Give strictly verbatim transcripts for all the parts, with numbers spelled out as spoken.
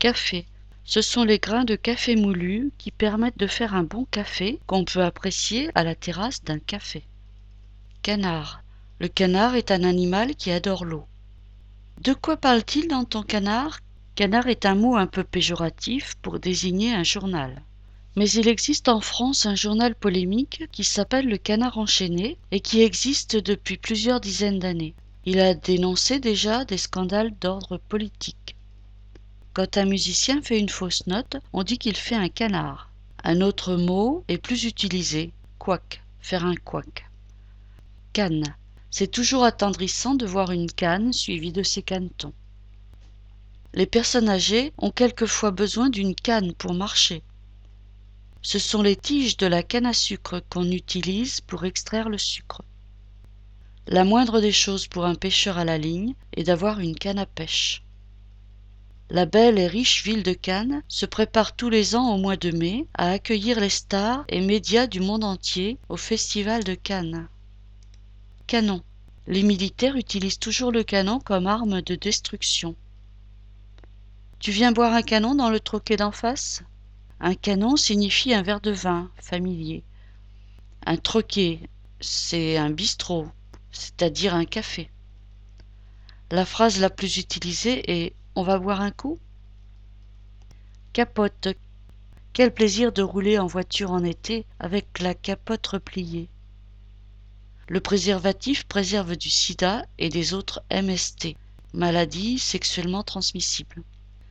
Café. Ce sont les grains de café moulus qui permettent de faire un bon café qu'on peut apprécier à la terrasse d'un café. Canard. Le canard est un animal qui adore l'eau. De quoi parle-t-il dans ton canard? Canard est un mot un peu péjoratif pour désigner un journal. Mais il existe en France un journal polémique qui s'appelle Le Canard enchaîné et qui existe depuis plusieurs dizaines d'années. Il a dénoncé déjà des scandales d'ordre politique. Quand un musicien fait une fausse note, on dit qu'il fait un canard. Un autre mot est plus utilisé, couac, faire un couac. Canne. C'est toujours attendrissant de voir une canne suivie de ses canetons. Les personnes âgées ont quelquefois besoin d'une canne pour marcher. Ce sont les tiges de la canne à sucre qu'on utilise pour extraire le sucre. La moindre des choses pour un pêcheur à la ligne est d'avoir une canne à pêche. La belle et riche ville de Cannes se prépare tous les ans au mois de mai à accueillir les stars et médias du monde entier au Festival de Cannes. Canon. Les militaires utilisent toujours le canon comme arme de destruction. Tu viens boire un canon dans le troquet d'en face? Un canon signifie un verre de vin familier. Un troquet, c'est un bistrot, c'est-à-dire un café. La phrase la plus utilisée est « On va boire un coup ?» Capote. Quel plaisir de rouler en voiture en été avec la capote repliée. Le préservatif préserve du sida et des autres M S T, maladies sexuellement transmissibles.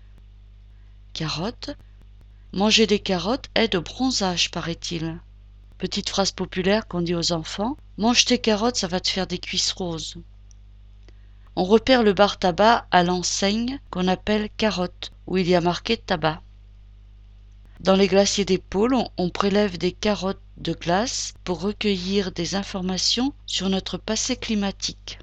Carotte. Manger des carottes aide au bronzage, paraît-il. Petite phrase populaire qu'on dit aux enfants, mange tes carottes, ça va te faire des cuisses roses. On repère le bar tabac à l'enseigne qu'on appelle carotte, où il y a marqué tabac. Dans les glaciers des pôles, on, on prélève des carottes de glace pour recueillir des informations sur notre passé climatique.